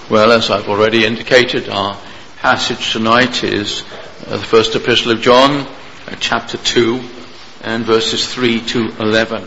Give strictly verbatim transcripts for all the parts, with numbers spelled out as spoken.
Well, as I've already indicated, our passage tonight is uh, the first epistle of John, uh, chapter two, and verses three to eleven.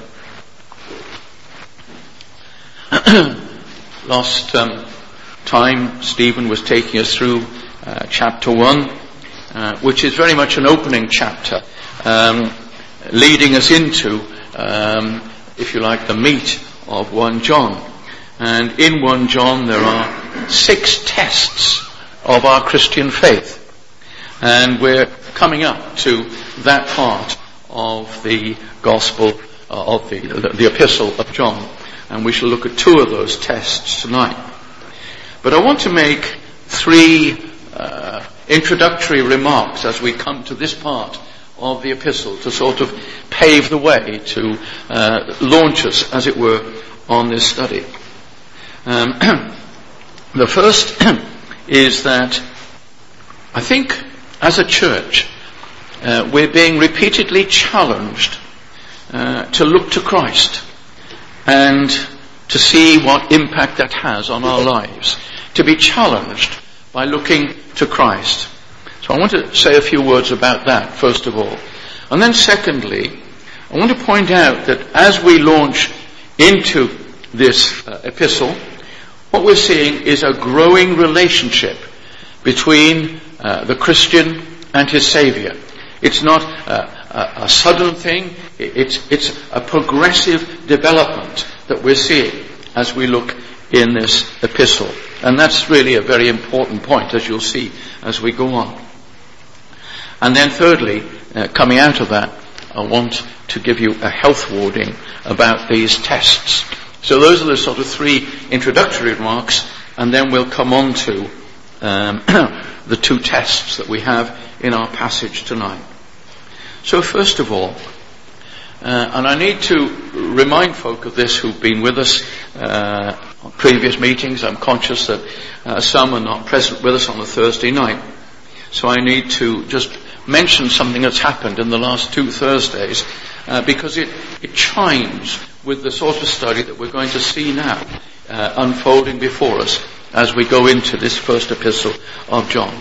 Last um, time, Stephen was taking us through uh, chapter one, uh, which is very much an opening chapter, um, leading us into, um, if you like, the meat of First John. And in First John there are six tests of our Christian faith. And we're coming up to that part of the gospel, uh, of the, the, the epistle of John. And we shall look at two of those tests tonight. But I want to make three uh, introductory remarks as we come to this part of the epistle to sort of pave the way, to uh, launch us, as it were, on this study. Um, the first is that I think as a church uh, we're being repeatedly challenged uh, to look to Christ and to see what impact that has on our lives. To be challenged by looking to Christ. So I want to say a few words about that, first of all. And then secondly, I want to point out that as we launch into this uh, epistle, what we're seeing is a growing relationship between uh, the Christian and his Saviour. It's not uh, a, a sudden thing, it's, it's a progressive development that we're seeing as we look in this epistle. And that's really a very important point, as you'll see as we go on. And then thirdly, uh, coming out of that, I want to give you a health warning about these tests. So those are the sort of three introductory remarks, and then we'll come on to um, the two tests that we have in our passage tonight. So first of all, uh, and I need to remind folk of this who've been with us uh, on previous meetings. I'm conscious that uh, some are not present with us on a Thursday night. So I need to just mention something that's happened in the last two Thursdays uh, because it, it chimes with the sort of study that we're going to see now uh, unfolding before us as we go into this first epistle of John.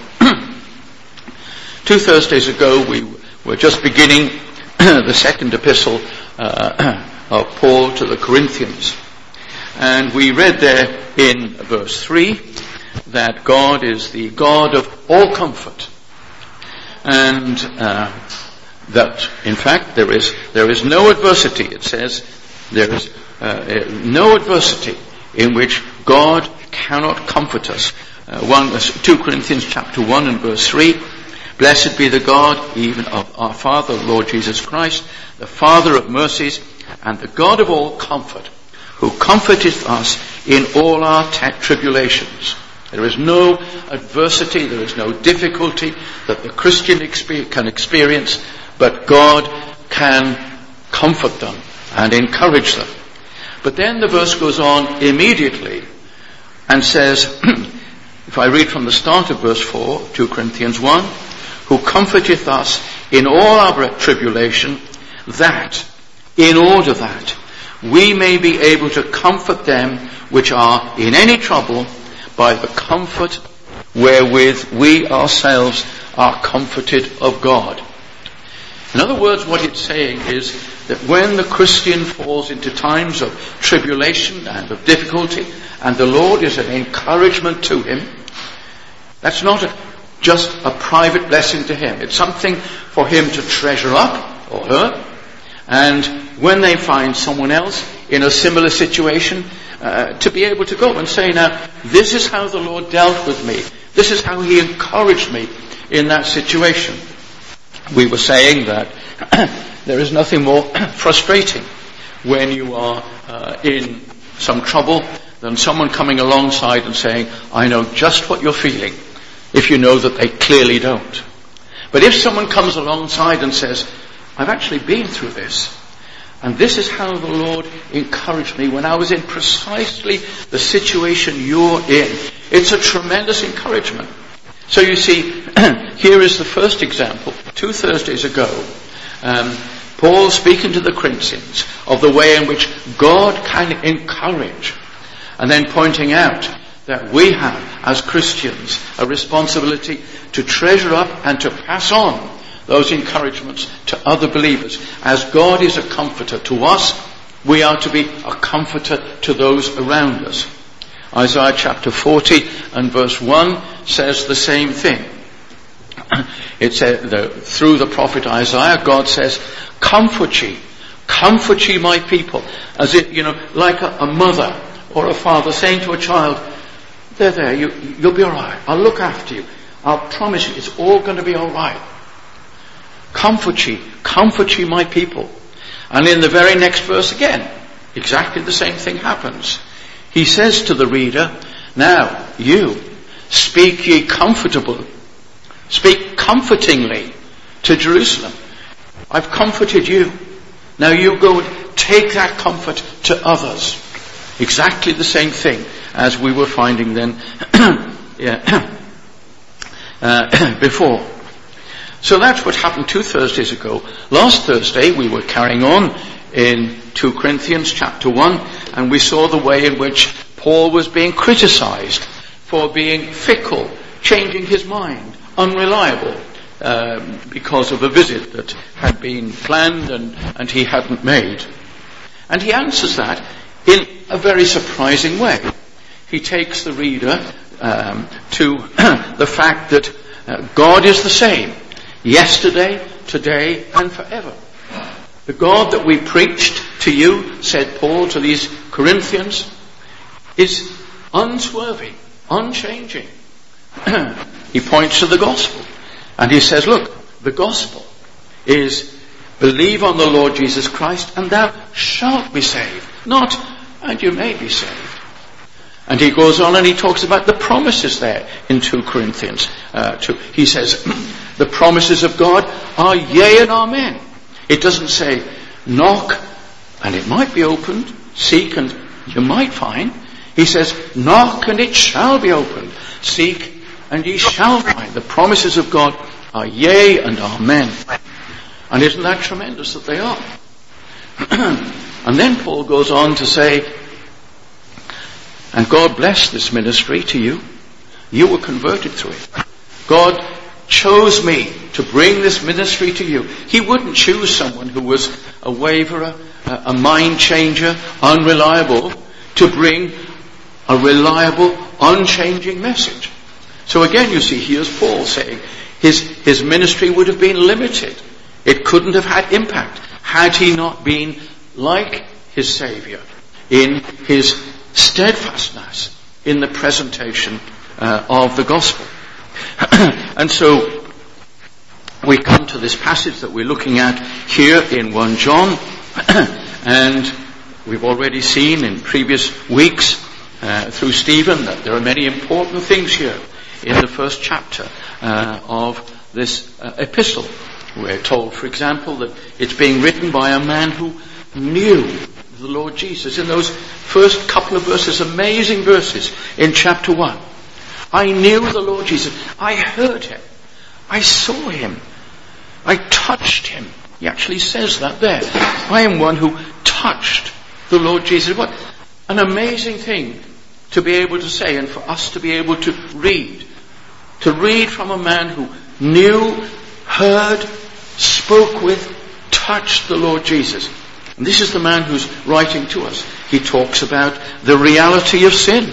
Two Thursdays ago we were just beginning the second epistle uh, of Paul to the Corinthians. And we read there in verse three that God is the God of all comfort. And uh, that, in fact, there is there is no adversity. It says there is uh, no adversity in which God cannot comfort us. Uh, one, two Corinthians chapter one and verse three. Blessed be the God, even of our Father, Lord Jesus Christ, the Father of mercies, and the God of all comfort, who comforteth us in all our t- tribulations. There is no adversity, there is no difficulty that the Christian exper- can experience, but God can comfort them and encourage them. But then the verse goes on immediately and says, if I read from the start of verse four, two Corinthians one, who comforteth us in all our tribulation, that, in order that, we may be able to comfort them which are in any trouble by the comfort wherewith we ourselves are comforted of God. In other words, what it's saying is that when the Christian falls into times of tribulation and of difficulty, and the Lord is an encouragement to him, that's not a, just a private blessing to him. It's something for him to treasure up, or her, and when they find someone else in a similar situation, uh, to be able to go and say, now, this is how the Lord dealt with me. This is how he encouraged me in that situation. We were saying that there is nothing more frustrating when you are uh, in some trouble than someone coming alongside and saying, I know just what you're feeling, if you know that they clearly don't. But if someone comes alongside and says, I've actually been through this, and this is how the Lord encouraged me when I was in precisely the situation you're in, it's a tremendous encouragement. So you see, here is the first example. Two Thursdays ago, um, Paul speaking to the Corinthians of the way in which God can encourage, and then pointing out that we have as Christians a responsibility to treasure up and to pass on those encouragements to other believers. As God is a comforter to us, we are to be a comforter to those around us. Isaiah chapter forty and verse one says the same thing. It says, the, through the prophet Isaiah, God says, "Comfort ye, comfort ye my people." As if, you know, like a, a mother or a father saying to a child, "There, there, you, you'll be all right. I'll look after you. I'll promise you, it's all going to be all right. Comfort ye, comfort ye my people." And in the very next verse again, exactly the same thing happens. He says to the reader, "Now you speak ye comfortable, speak comfortingly to Jerusalem. I've comforted you. Now you go and take that comfort to others." Exactly the same thing as we were finding then yeah, uh, before. So that's what happened two Thursdays ago. Last Thursday we were carrying on in two Corinthians chapter one, and we saw the way in which Paul was being criticized for being fickle, changing his mind, unreliable, um, because of a visit that had been planned and, and he hadn't made. And he answers that in a very surprising way. He takes the reader um, to the fact that uh, God is the same, yesterday, today, and forever. The God that we preached to you, said Paul to these Corinthians, is unswerving, unchanging. He points to the gospel and he says, look, the gospel is believe on the Lord Jesus Christ and thou shalt be saved. Not, and you may be saved. And he goes on and he talks about the promises there in two Corinthians. Uh, two. He says, the promises of God are yea and amen. It doesn't say, knock and it might be opened, seek and you might find. He says, knock and it shall be opened, seek and ye shall find. The promises of God are yea and amen. And isn't that tremendous that they are? And then Paul goes on to say, and God blessed this ministry to you. You were converted through it. God chose me to bring this ministry to you. He wouldn't choose someone who was a waverer, a mind changer, unreliable, to bring a reliable, unchanging message. So again, you see, here's Paul saying his, his ministry would have been limited. It couldn't have had impact had he not been like his Saviour in his steadfastness in the presentation uh, of the gospel. And so we come to this passage that we're looking at here in First John, and we've already seen in previous weeks uh, through Stephen that there are many important things here in the first chapter uh, of this uh, epistle. We're told, for example, that it's being written by a man who knew the Lord Jesus. In those first couple of verses, amazing verses in chapter one. I knew the Lord Jesus. I heard him. I saw him. I touched him. He actually says that there. I am one who touched the Lord Jesus. What an amazing thing to be able to say and for us to be able to read. To read from a man who knew, heard, spoke with, touched the Lord Jesus. And this is the man who's writing to us. He talks about the reality of sin.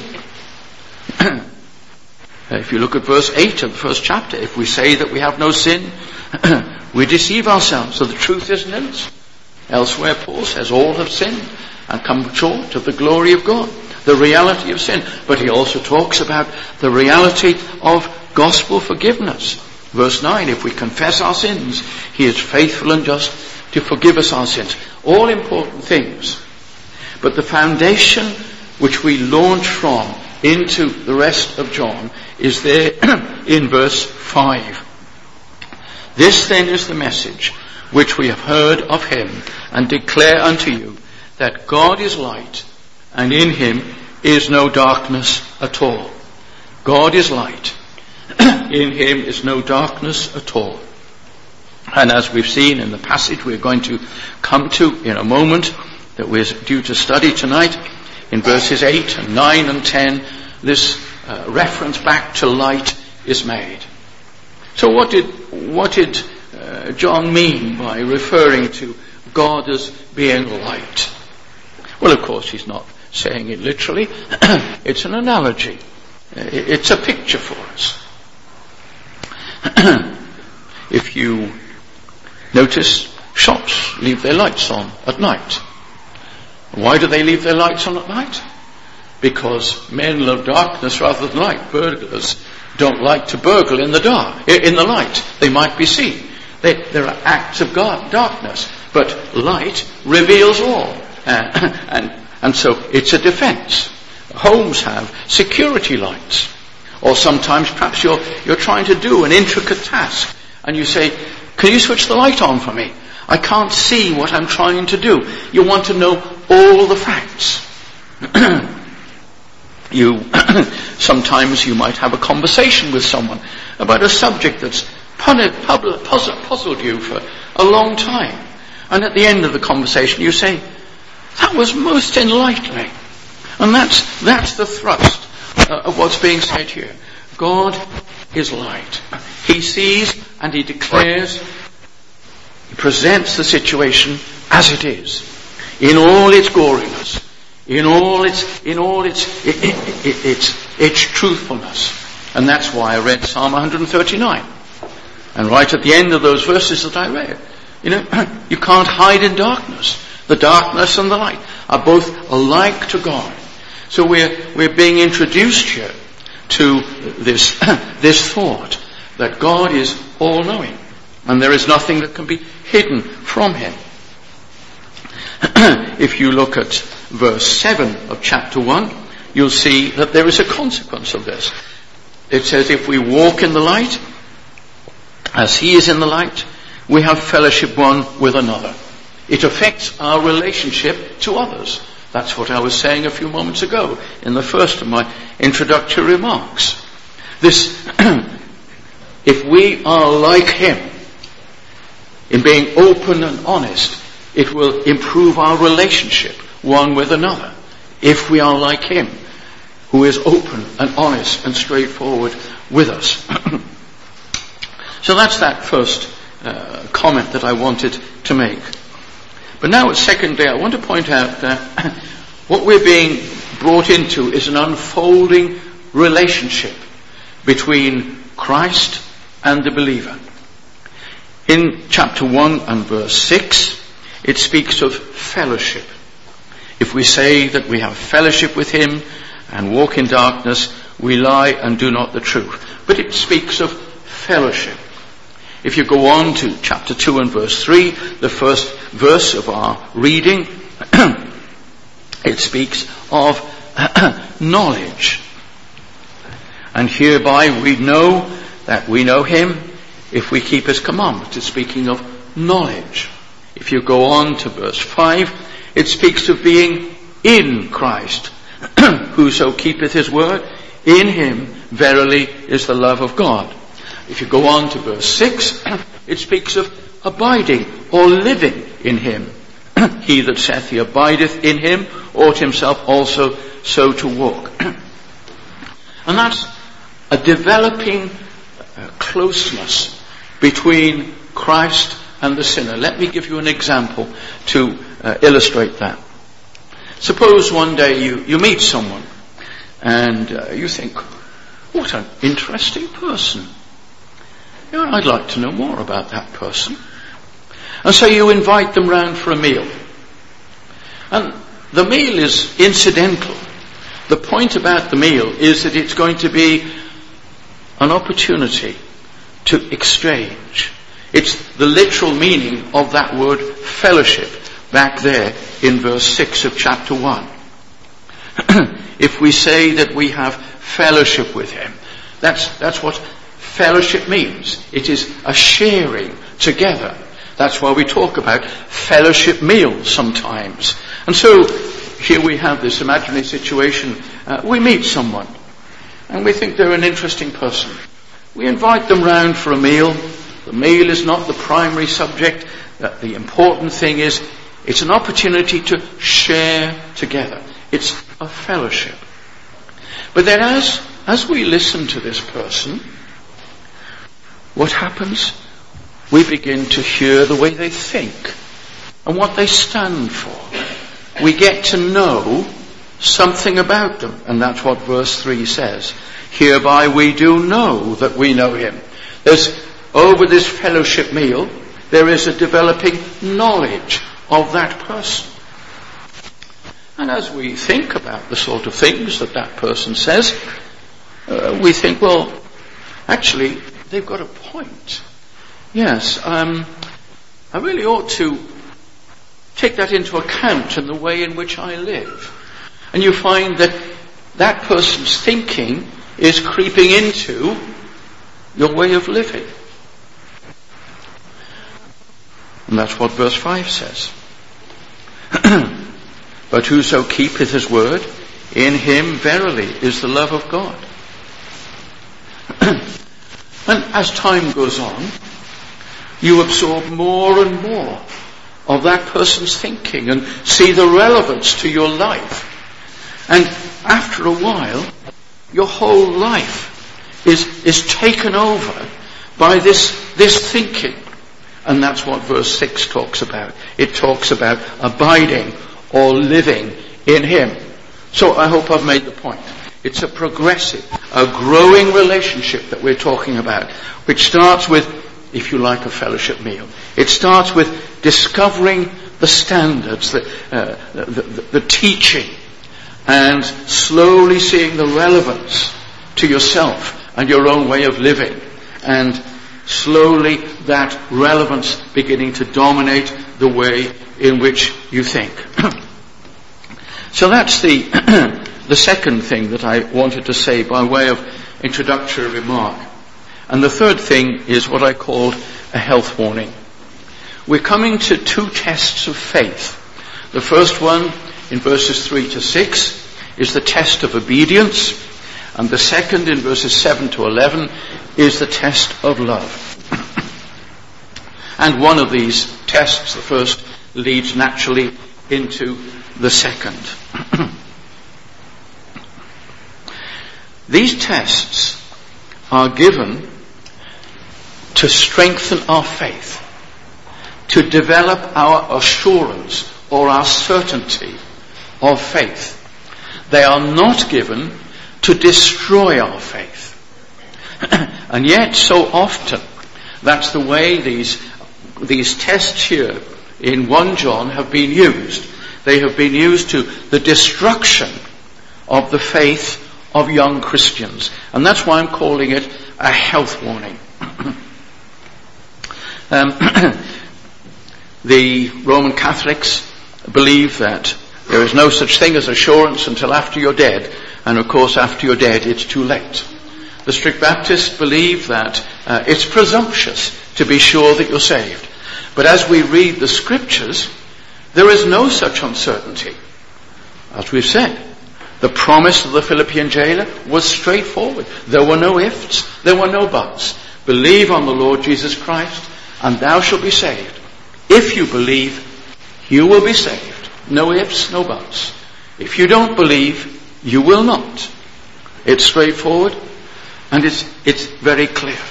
If you look at verse eight of the first chapter, if we say that we have no sin, we deceive ourselves, so the truth isn't in us. Elsewhere Paul says all have sinned and come short of the glory of God. The reality of sin. But he also talks about the reality of gospel forgiveness. Verse nine, if we confess our sins, he is faithful and just to forgive us our sins. All important things. But the foundation which we launch from into the rest of John is there in verse five. This then is the message which we have heard of him and declare unto you, that God is light and in him is no darkness at all. God is light. In him is no darkness at all. And as we've seen in the passage we're going to come to in a moment, that we're due to study tonight, in verses eight and nine and ten, this uh, reference back to light is made. So what did, what did uh, John mean by referring to God as being light? Well, of course, he's not saying it literally. It's an analogy. It's a picture for us. If you notice, shops leave their lights on at night. Why do they leave their lights on at night? Because men love darkness rather than light. Burglars don't like to burgle in the dark, in the light. They might be seen. They, there are acts of God, darkness, but light reveals all. Uh, and, and so it's a defense. Homes have security lights. Or sometimes perhaps you're, you're trying to do an intricate task and you say, can you switch the light on for me? I can't see what I'm trying to do. You want to know all the facts. you Sometimes you might have a conversation with someone about a subject that's puzzled you for a long time. And at the end of the conversation you say, that was most enlightening. And that's, that's the thrust uh, of what's being said here. God is light. He sees and he declares, he presents the situation as it is, in all its goriness, in all its, in all its, it, it, it, its, its truthfulness. And that's why I read Psalm one thirty-nine. And right at the end of those verses that I read, you know, you can't hide in darkness. The darkness and the light are both alike to God. So we're, we're being introduced here to this, this thought that God is all-knowing and there is nothing that can be hidden from him. If you look at verse seven of chapter one, you'll see that there is a consequence of this. It says, if we walk in the light, as he is in the light, we have fellowship one with another. It affects our relationship to others. That's what I was saying a few moments ago in the first of my introductory remarks. This, if we are like him in being open and honest, it will improve our relationship one with another. If we are like him, who is open and honest and straightforward with us. So that's that first uh, comment that I wanted to make. But now, secondly, I want to point out that what we're being brought into is an unfolding relationship between Christ and the believer. In chapter one and verse six, it speaks of fellowship. If we say that we have fellowship with him and walk in darkness, we lie and do not the truth. But it speaks of fellowship. If you go on to chapter two and verse three, the first verse of our reading, it speaks of knowledge. And hereby we know that we know him if we keep his commandments. It's speaking of knowledge. If you go on to verse five, it speaks of being in Christ. Whoso keepeth his word, in him verily is the love of God. If you go on to verse six, it speaks of abiding or living in him. He that saith he abideth in him ought himself also so to walk. And that's a developing uh, closeness between Christ and the sinner. Let me give you an example to uh, illustrate that. Suppose one day you, you meet someone and uh, you think, what an interesting person. You know, I'd like to know more about that person. And so you invite them round for a meal. And the meal is incidental. The point about the meal is that it's going to be an opportunity to exchange. It's the literal meaning of that word fellowship back there in verse six of chapter one. If we say that we have fellowship with him, that's, that's what fellowship means. It is a sharing together. That's why we talk about fellowship meals sometimes. And so here we have this imaginary situation. Uh, we meet someone and we think they're an interesting person. We invite them round for a meal. The meal is not the primary subject. Uh, the important thing is it's an opportunity to share together. It's a fellowship. But then as, as we listen to this person, what happens? We begin to hear the way they think and what they stand for. We get to know something about them. And that's what verse three says. Hereby we do know that we know him. There's, over this fellowship meal, there is a developing knowledge of that person. And as we think about the sort of things that that person says, uh, we think, well, actually, they've got a point. Yes, um, I really ought to take that into account in the way in which I live. And you find that that person's thinking is creeping into your way of living. And that's what verse five says. But whoso keepeth his word, in him verily is the love of God. And as time goes on, you absorb more and more of that person's thinking and see the relevance to your life. And after a while, your whole life is, is taken over by this, this thinking. And that's what verse six talks about. It talks about abiding or living in him. So I hope I've made the point. It's a progressive, a growing relationship that we're talking about, which starts with, if you like, a fellowship meal. It starts with discovering the standards, the, uh, the, the, the teaching, and slowly seeing the relevance to yourself and your own way of living, and slowly that relevance beginning to dominate the way in which you think. So that's the the second thing that I wanted to say by way of introductory remark. And the third thing is what I called a health warning. We're coming to two tests of faith. The first one, in verses three to six, is the test of obedience. And the second, in verses seven to eleven, is the test of love. And one of these tests, the first, leads naturally into the second. These tests are given to strengthen our faith, to develop our assurance or our certainty of faith. They are not given to destroy our faith. And yet, so often, that's the way these, these tests here in First John have been used. They have been used to the destruction of the faith of young Christians. And that's why I'm calling it a health warning. um, the Roman Catholics believe that there is no such thing as assurance until after you're dead. And of course, after you're dead, it's too late. The strict Baptists believe that uh, it's presumptuous to be sure that you're saved. But as we read the scriptures, there is no such uncertainty. As we've said, the promise of the Philippian jailer was straightforward. There were no ifs, there were no buts. Believe on the Lord Jesus Christ, and thou shalt be saved. If you believe, you will be saved. No ifs, no buts. If you don't believe, you will not. It's straightforward, and it's, it's very clear.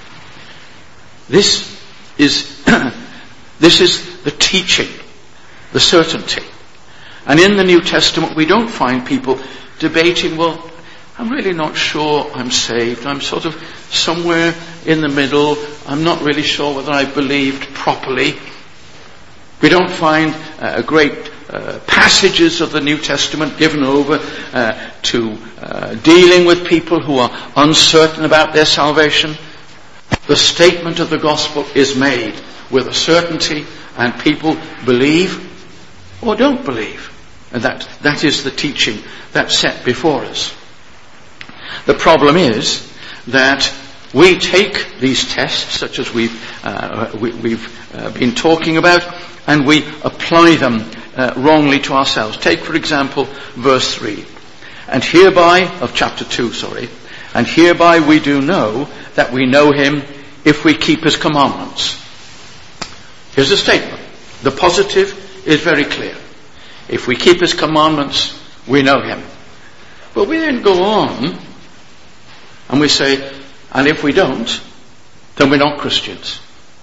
This is, this is the teaching, the certainty. And in the New Testament, we don't find people debating, well, I'm really not sure I'm saved. I'm sort of somewhere in the middle. I'm not really sure whether I believed properly. We don't find uh, great uh, passages of the New Testament given over uh, to uh, dealing with people who are uncertain about their salvation. The statement of the gospel is made with a certainty, and people believe or don't believe. And that, that is the teaching that's set before us. The problem is that we take these tests, such as we've, uh, we, we've uh, been talking about, and we apply them uh, wrongly to ourselves. Take, for example, verse three. And hereby, of chapter two, sorry, and hereby we do know that we know him if we keep his commandments. Here's a statement. The positive is very clear. If we keep his commandments, we know him. But we then go on and we say, and if we don't, then we're not Christians.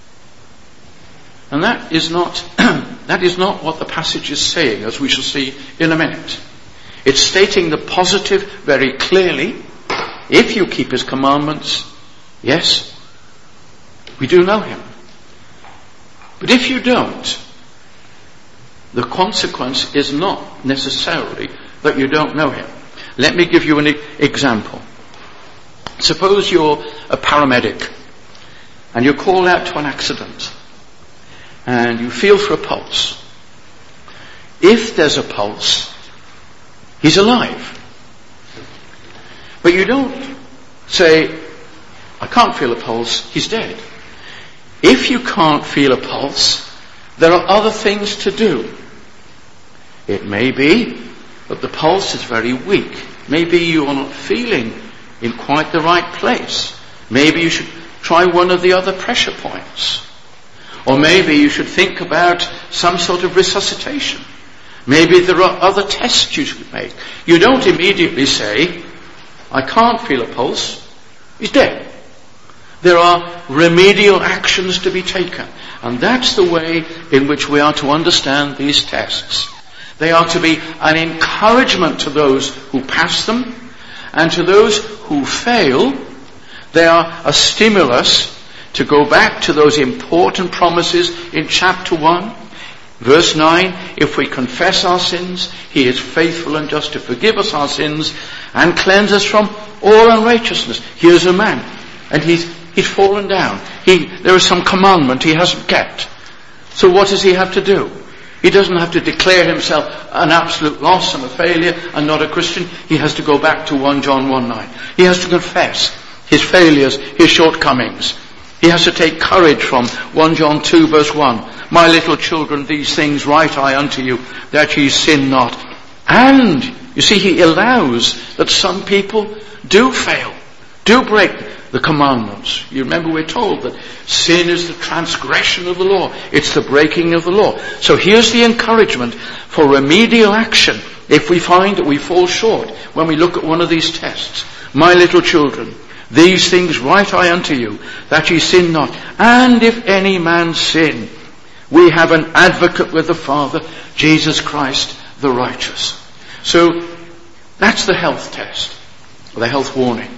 And that is not, that is not what the passage is saying, as we shall see in a minute. It's stating the positive very clearly. If you keep his commandments, yes, we do know him. But if you don't, the consequence is not necessarily that you don't know him. Let me give you an e- example. Suppose you're a paramedic and you're called out to an accident and you feel for a pulse. If there's a pulse, he's alive. But you don't say, I can't feel a pulse, he's dead. If you can't feel a pulse, there are other things to do. It may be that the pulse is very weak. Maybe you are not feeling in quite the right place. Maybe you should try one of the other pressure points. Or maybe you should think about some sort of resuscitation. Maybe there are other tests you should make. You don't immediately say, I can't feel a pulse, he's dead. There are remedial actions to be taken. And that's the way in which we are to understand these tests. They are to be an encouragement to those who pass them, and to those who fail, they are a stimulus to go back to those important promises in chapter one. Verse nine, if we confess our sins, he is faithful and just to forgive us our sins and cleanse us from all unrighteousness. Here's a man, and he's, he's fallen down. He, there is some commandment he hasn't kept. So what does he have to do? He doesn't have to declare himself an absolute loss and a failure and not a Christian. He has to go back to First John one nine. He has to confess his failures, his shortcomings. He has to take courage from First John two verse one. My little children, these things write I unto you, that ye sin not. And, you see, he allows that some people do fail, do break the commandments. You remember we're told that sin is the transgression of the law. It's the breaking of the law. So here's the encouragement for remedial action if we find that we fall short when we look at one of these tests. My little children, these things write I unto you, that ye sin not. And if any man sin, we have an advocate with the Father, Jesus Christ the righteous. So that's the health test, or the health warning.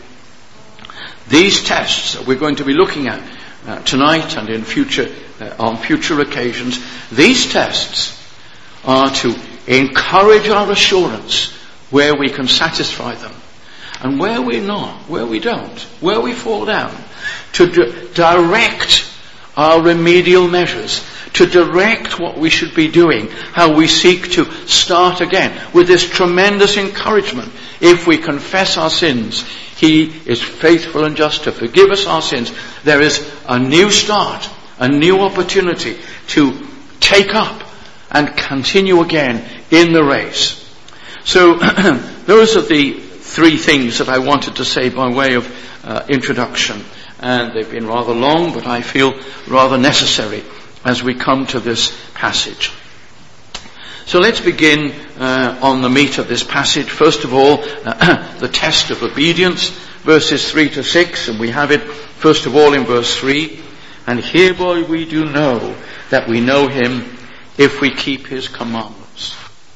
These tests that we're going to be looking at uh, tonight and in future uh, on future occasions, these tests are to encourage our assurance where we can satisfy them, and where we're not, where we don't, where we fall down, to d- direct our remedial measures, to direct what we should be doing, how we seek to start again with this tremendous encouragement. If we confess our sins, he is faithful and just to forgive us our sins. There is a new start, a new opportunity to take up and continue again in the race. So those are the three things that I wanted to say by way of uh, introduction. And they've been rather long, but I feel rather necessary as we come to this passage. So let's begin uh, on the meat of this passage. First of all, uh, the test of obedience, verses three to six, and we have it first of all in verse three. And hereby we do know that we know him if we keep his commandments.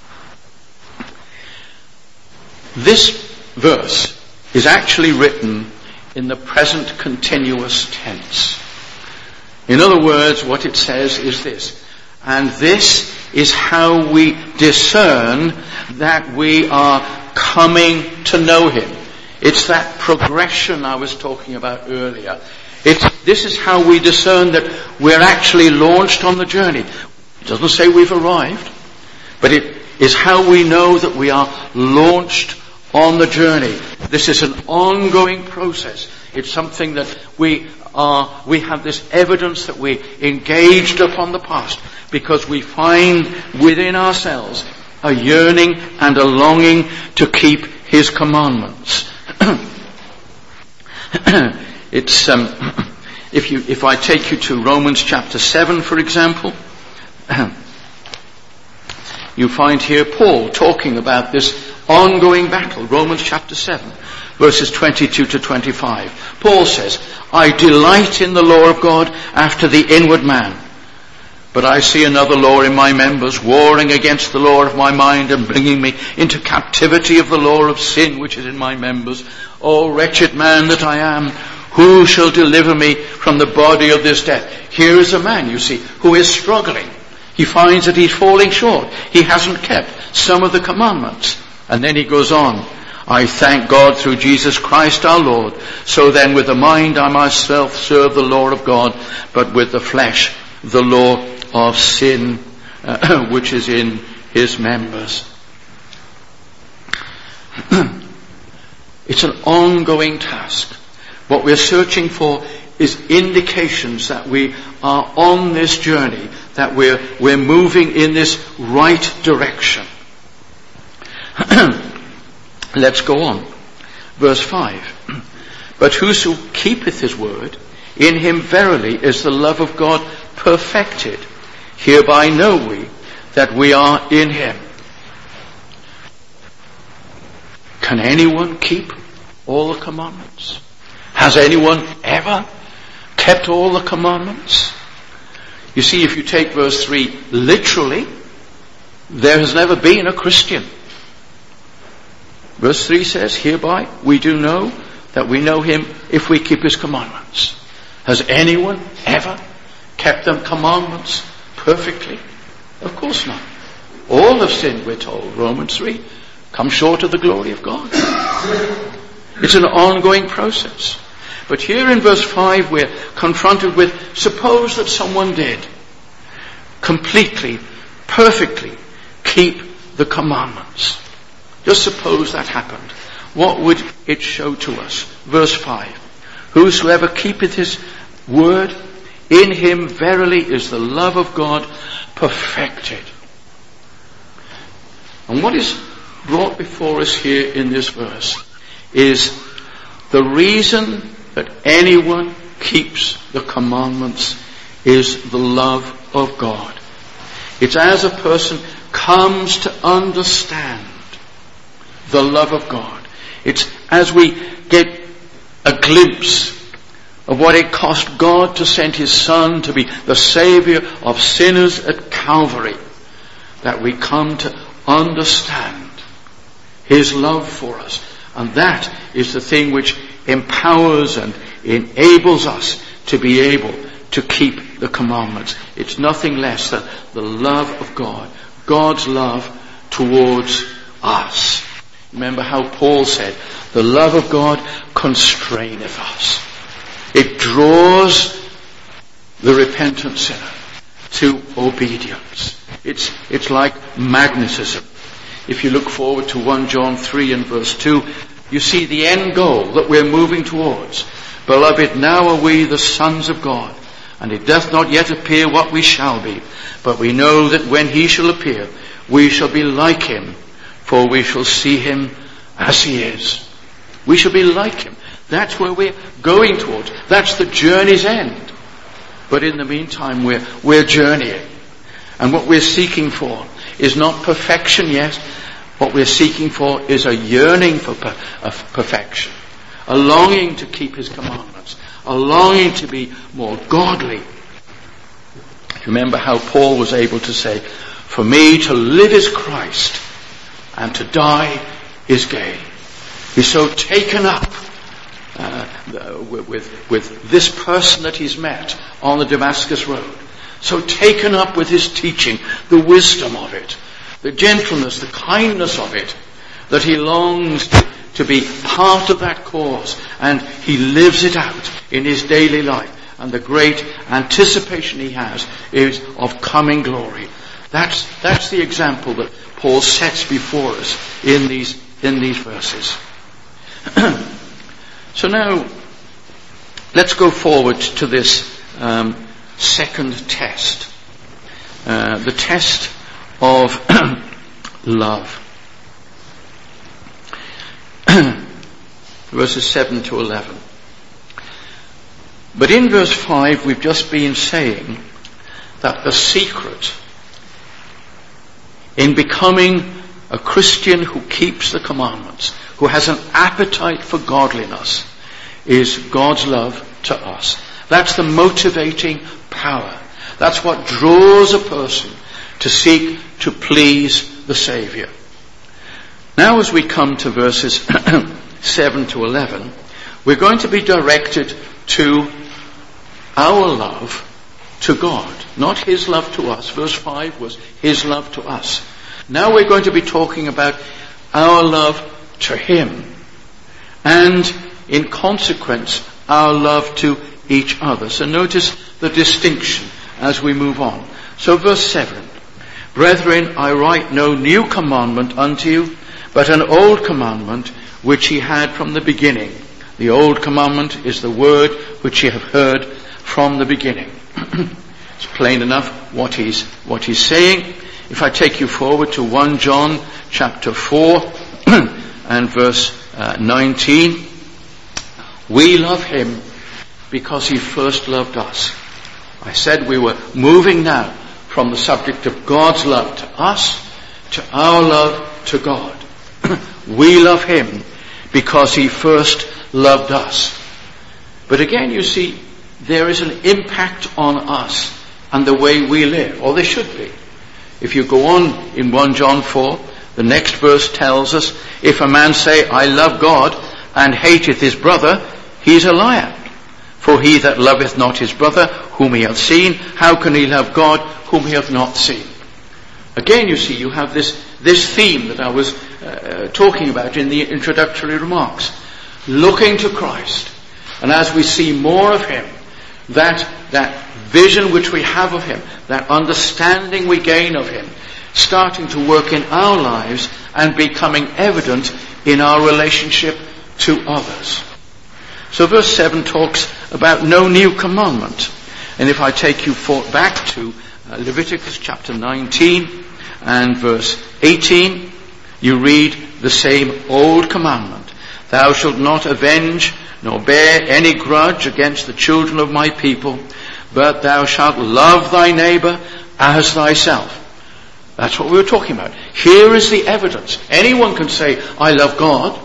This verse is actually written in the present continuous tense. In other words, what it says is this: and this is how we discern that we are coming to know him. It's that progression I was talking about earlier. It's, this is how we discern that we're actually launched on the journey. It doesn't say we've arrived, but it is how we know that we are launched on the journey. This is an ongoing process. It's something that we are, we have this evidence that we engaged upon the past, because we find within ourselves a yearning and a longing to keep his commandments. It's um, if you if I take you to Romans chapter seven, for example, you find here Paul talking about this ongoing battle. Romans chapter seven, verses twenty-two to twenty-five. Paul says, I delight in the law of God after the inward man. But I see another law in my members, warring against the law of my mind and bringing me into captivity of the law of sin which is in my members. O wretched man that I am, who shall deliver me from the body of this death? Here is a man, you see, who is struggling. He finds that he's falling short. He hasn't kept some of the commandments. And then he goes on, I thank God through Jesus Christ our Lord. So then with the mind I myself serve the law of God, but with the flesh the law of sin, uh, which is in his members. It's an ongoing task. What we're searching for is indications that we are on this journey, that we're, we're moving in this right direction. Let's go on. Verse five. But whoso keepeth his word, in him verily is the love of God perfected. Hereby know we that we are in him. Can anyone keep all the commandments? Has anyone ever kept all the commandments? You see, if you take verse three literally, there has never been a Christian. Verse three says, hereby we do know that we know him if we keep his commandments. Has anyone ever kept them commandments perfectly? Of course not. All have sinned, we're told, Romans three, come short of the glory of God. It's an ongoing process. But here in verse five we're confronted with, suppose that someone did completely, perfectly keep the commandments. Just suppose that happened. What would it show to us? Verse five. Whosoever keepeth his word, in him verily is the love of God perfected. And what is brought before us here in this verse is the reason that anyone keeps the commandments is the love of God. It's as a person comes to understand the love of God. It's as we get a glimpse of what it cost God to send his Son to be the Savior of sinners at Calvary, that we come to understand his love for us. And that is the thing which empowers and enables us to be able to keep the commandments. It's nothing less than the love of God, God's love towards us. Remember how Paul said, the love of God constraineth us. It draws the repentant sinner to obedience. It's, it's like magnetism. If you look forward to First John three and verse two, you see the end goal that we're moving towards. Beloved, now are we the sons of God, and it doth not yet appear what we shall be. But we know that when he shall appear, we shall be like him, for we shall see him as he is. We shall be like him. That's where we're going towards. That's the journey's end. But in the meantime, we're, we're journeying. And what we're seeking for is not perfection yet. What we're seeking for is a yearning for per- of perfection. A longing to keep his commandments. A longing to be more godly. Remember how Paul was able to say, for me to live is Christ, and to die is gain. He's so taken up uh, with, with this person that he's met on the Damascus road. So taken up with his teaching, the wisdom of it, the gentleness, the kindness of it, that he longs to, to be part of that cause, and he lives it out in his daily life. And the great anticipation he has is of coming glory. That's, that's the example that Paul sets before us in these, in these verses. So now, let's go forward to this um, second test. Uh, the test of love. Verses seven to eleven. But in verse five, we've just been saying that the secret in becoming a Christian who keeps the commandments, who has an appetite for godliness, is God's love to us. That's the motivating power. That's what draws a person to seek to please the Saviour. Now as we come to verses seven to eleven, we're going to be directed to our love to God, not his love to us. Verse five was his love to us. Now we're going to be talking about our love to him, and in consequence our love to each other. So notice the distinction as we move on. So verse seven, brethren, I write no new commandment unto you, but an old commandment which ye had from the beginning. The old commandment is the word which ye have heard from the beginning. It's plain enough what he's what he's saying. If I take you forward to First John chapter four and verse uh, nineteen, we love him because he first loved us. I said we were moving now from the subject of God's love to us to our love to God. We love him because he first loved us. But again, you see, there is an impact on us and the way we live, or there should be. If you go on in First John four, the next verse tells us, if a man say, I love God, and hateth his brother, he is a liar. For he that loveth not his brother, whom he hath seen, how can he love God, whom he hath not seen? Again, you see, you have this, this theme that I was uh, talking about in the introductory remarks. Looking to Christ. And as we see more of him, that, that vision which we have of him, that understanding we gain of him, starting to work in our lives and becoming evident in our relationship to others. So verse seven talks about no new commandment. And if I take you for, back to uh, Leviticus chapter nineteen and verse eighteen, you read the same old commandment. Thou shalt not avenge nor bear any grudge against the children of my people, but thou shalt love thy neighbour as thyself. That's what we were talking about. Here is the evidence. Anyone can say, I love God.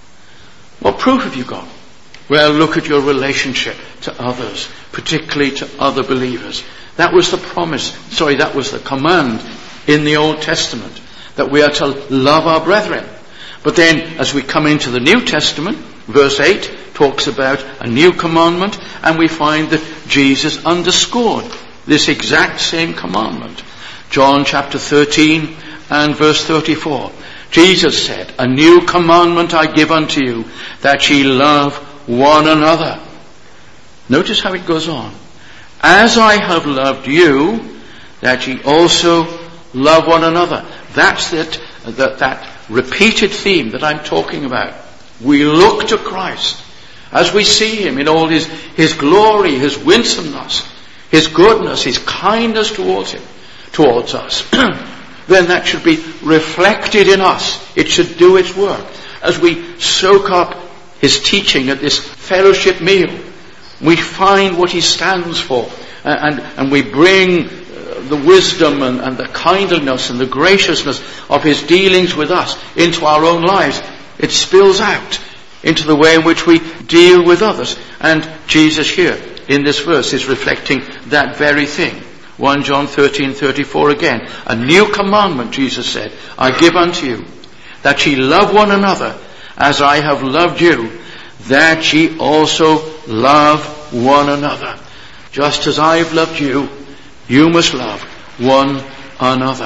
What proof have you got? Well, look at your relationship to others, particularly to other believers. That was the promise, sorry, that was the command in the Old Testament, that we are to love our brethren. But then, as we come into the New Testament, verse eight talks about a new commandment, and we find that Jesus underscored this exact same commandment. John chapter thirteen and verse thirty-four. Jesus said, a new commandment I give unto you, that ye love one another. Notice how it goes on. As I have loved you, that ye also love one another. That's that, that, that repeated theme that I'm talking about. We look to Christ as we see him in all his, his glory, his winsomeness, his goodness, his kindness towards him, towards us. Then that should be reflected in us. It should do its work. As we soak up his teaching at this fellowship meal, we find what he stands for, and, and we bring the wisdom and, and the kindliness and the graciousness of his dealings with us into our own lives. It spills out into the way in which we deal with others. And Jesus here in this verse is reflecting that very thing. First John thirteen thirty-four again. A new commandment, Jesus said, I give unto you, that ye love one another as I have loved you, that ye also love one another. Just as I've loved you, you must love one another.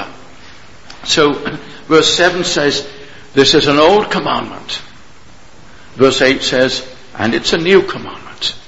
So verse seven says, this is an old commandment. Verse eight says, and it's a new commandment.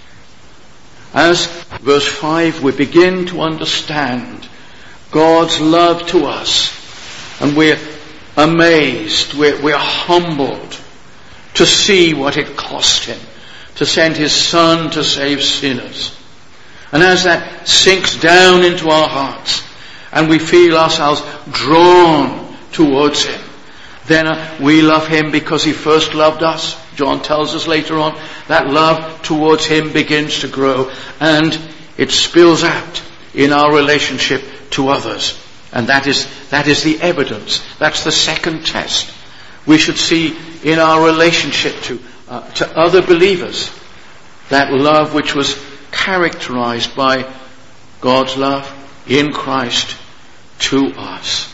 As verse five, we begin to understand God's love to us, and we're amazed, we're, we're humbled to see what it cost him to send his Son to save sinners. And as that sinks down into our hearts and we feel ourselves drawn towards him, then uh, we love him because he first loved us. John tells us later on that love towards him begins to grow, and it spills out in our relationship to others. And that is, that is the evidence. That's the second test. We should see in our relationship to, uh, to other believers that love which was characterized by God's love in Christ to us.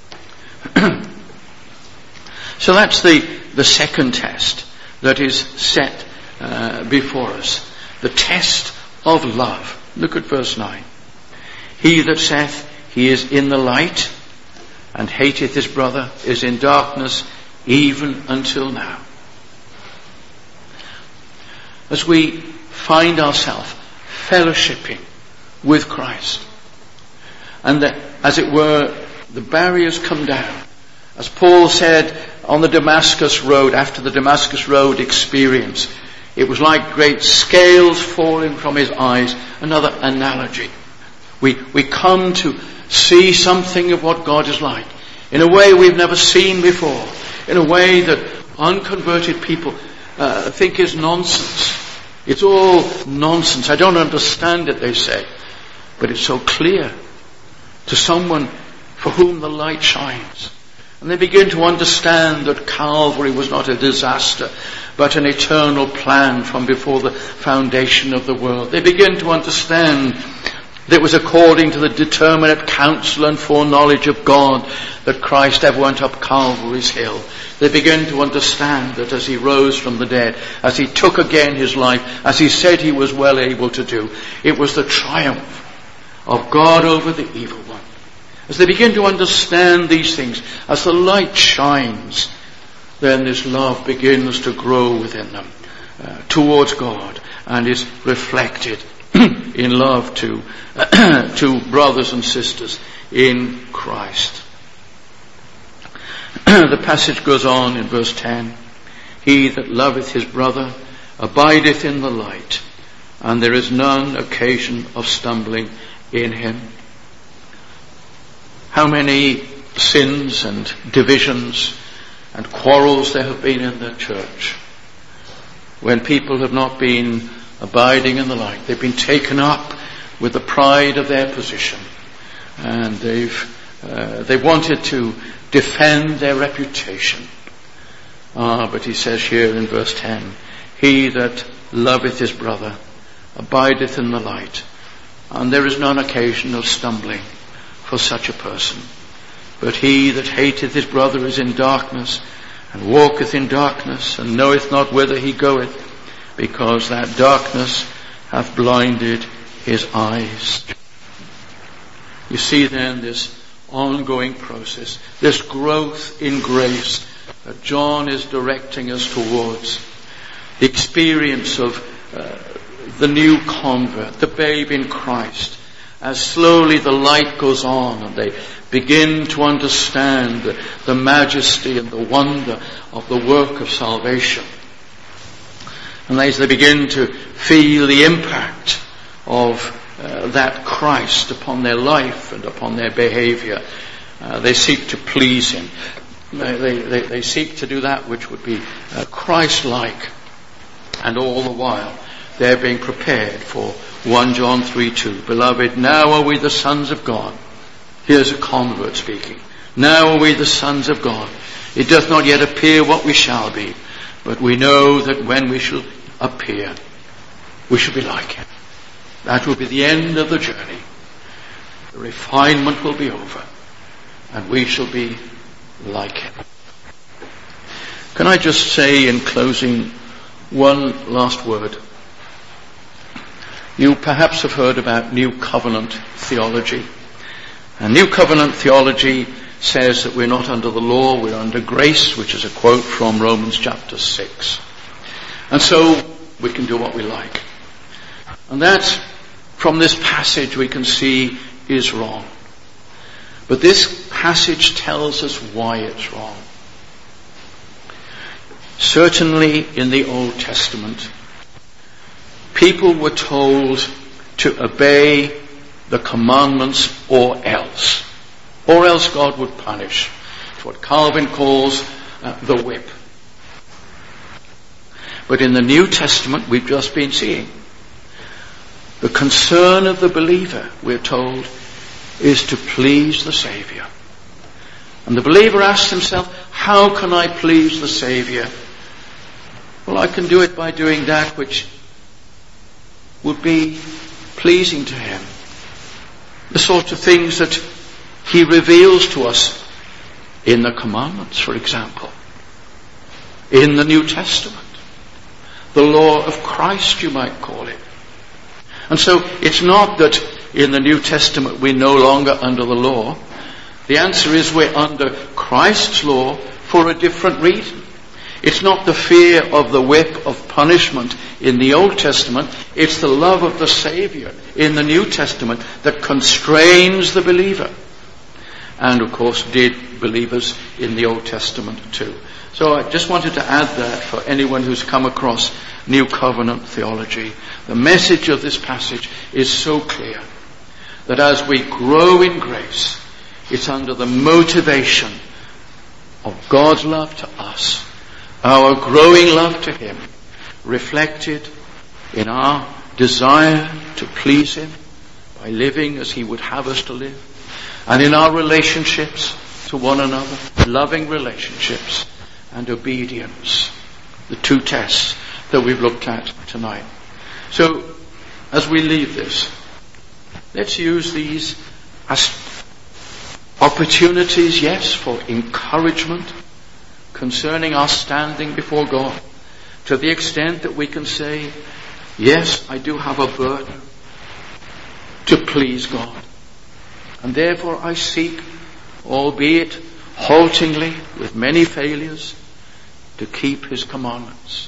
So that's the, the second test that is set uh, before us. The test of love. Look at verse nine. He that saith he is in the light and hateth his brother is in darkness even until now. As we find ourselves fellowshipping with Christ, and that, as it were, the barriers come down. As Paul said on the Damascus Road, after the Damascus Road experience, it was like great scales falling from his eyes. Another analogy. We, we come to see something of what God is like in a way we've never seen before, in a way that unconverted people uh, think is nonsense. It's all nonsense. I don't understand it, they say. But it's so clear to someone for whom the light shines. And they begin to understand that Calvary was not a disaster, but an eternal plan from before the foundation of the world. They begin to understand that it was according to the determinate counsel and foreknowledge of God that Christ ever went up Calvary's hill. They begin to understand that as he rose from the dead, as he took again his life, as he said he was well able to do, it was the triumph of God over the evil one. As they begin to understand these things, as the light shines, then this love begins to grow within them uh, towards God and is reflected in love to, to brothers and sisters in Christ. The passage goes on in verse ten. He that loveth his brother abideth in the light, and there is none occasion of stumbling in him. How many sins and divisions and quarrels there have been in the church when people have not been abiding in the light. They've been taken up with the pride of their position, and they've uh, they wanted to defend their reputation. Ah, but he says here in verse ten, he that loveth his brother abideth in the light, and there is none occasion of stumbling for such a person. But he that hateth his brother is in darkness, and walketh in darkness, and knoweth not whither he goeth, because that darkness hath blinded his eyes. You see then this ongoing process, this growth in grace that John is directing us towards. The experience of uh, the new convert, the babe in Christ, as slowly the light goes on and they begin to understand the, the majesty and the wonder of the work of salvation. And as they begin to feel the impact of uh, that Christ upon their life and upon their behavior, uh, they seek to please him. They, they, they seek to do that which would be uh, Christ-like. And all the while they're being prepared for First John three two. Beloved, now are we the sons of God. Here's a convert speaking. Now are we the sons of God. It doth not yet appear what we shall be, but we know that when we shall appear, we shall be like him. That will be the end of the journey. The refinement will be over, and we shall be like him. Can I just say in closing one last word? You perhaps have heard about New Covenant theology. And New Covenant theology says that we're not under the law, we're under grace, which is a quote from Romans chapter six. And so we can do what we like. And that, from this passage, we can see is wrong. But this passage tells us why it's wrong. Certainly in the Old Testament, people were told to obey the commandments or else. Or else God would punish. It's what Calvin calls uh, the whip. But in the New Testament, we've just been seeing the concern of the believer, we're told, is to please the Saviour. And the believer asks himself, how can I please the Saviour? Well, I can do it by doing that which would be pleasing to him. The sort of things that he reveals to us in the commandments, for example. In the New Testament. The law of Christ, you might call it. And so it's not that in the New Testament we're no longer under the law. The answer is we're under Christ's law for a different reason. It's not the fear of the whip of punishment in the Old Testament. It's the love of the Saviour in the New Testament that constrains the believer. And of course did believers in the Old Testament too. So I just wanted to add that for anyone who's come across New Covenant theology. The message of this passage is so clear that as we grow in grace, it's under the motivation of God's love to us, our growing love to Him, reflected in our desire to please Him by living as He would have us to live, and in our relationships to one another, loving relationships and obedience, the two tests that we've looked at tonight. So, as we leave this, let's use these as opportunities, yes, for encouragement concerning our standing before God, to the extent that we can say, yes, I do have a burden to please God, and therefore I seek, albeit haltingly, with many failures, to keep His commandments.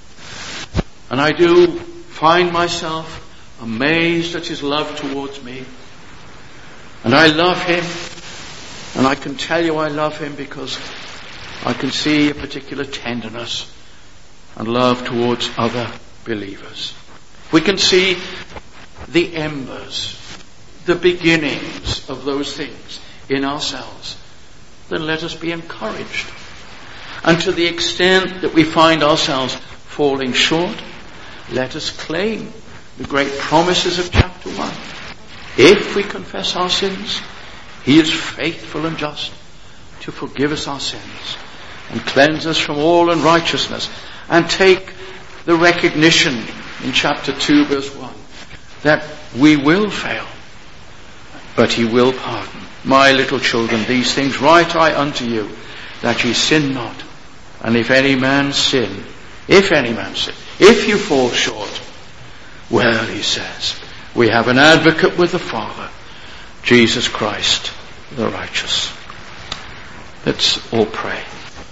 And I do find myself amazed at His love towards me. And I love Him, and I can tell you I love Him because I can see a particular tenderness and love towards other believers. We can see the embers, the beginnings of those things in ourselves. Then let us be encouraged. And to the extent that we find ourselves falling short, let us claim the great promises of chapter one. If we confess our sins, He is faithful and just to forgive us our sins and cleanse us from all unrighteousness, and take the recognition in chapter two verse one that we will fail, but He will pardon. My little children, these things write I unto you, that ye sin not. And if any man sin, if any man sin, if you fall short, well, He says, we have an advocate with the Father, Jesus Christ the righteous. Let's all pray.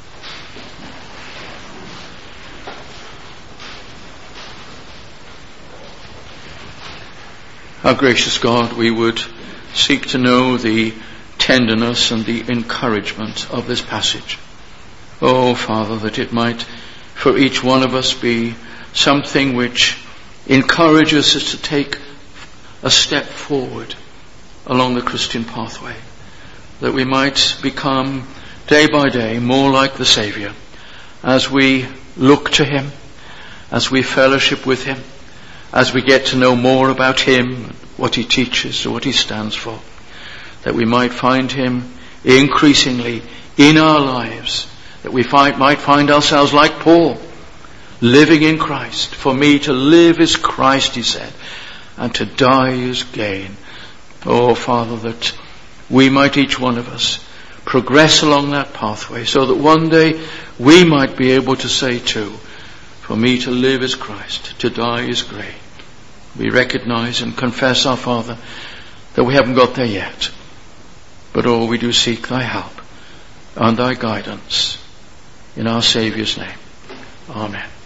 Our gracious God, we would seek to know the tenderness and the encouragement of this passage. Oh, Father, that it might for each one of us be something which encourages us to take a step forward along the Christian pathway, that we might become day by day more like the Saviour as we look to Him, as we fellowship with Him, as we get to know more about Him, what He teaches, what He stands for, that we might find Him increasingly in our lives, that we find, might find ourselves like Paul, living in Christ. For me to live is Christ, he said, and to die is gain. Oh, Father, that we might, each one of us, progress along that pathway, so that one day we might be able to say too, for me to live is Christ, to die is gain. We recognize and confess, our Father, that we haven't got there yet. But oh, we do seek Thy help and Thy guidance in our Saviour's name. Amen.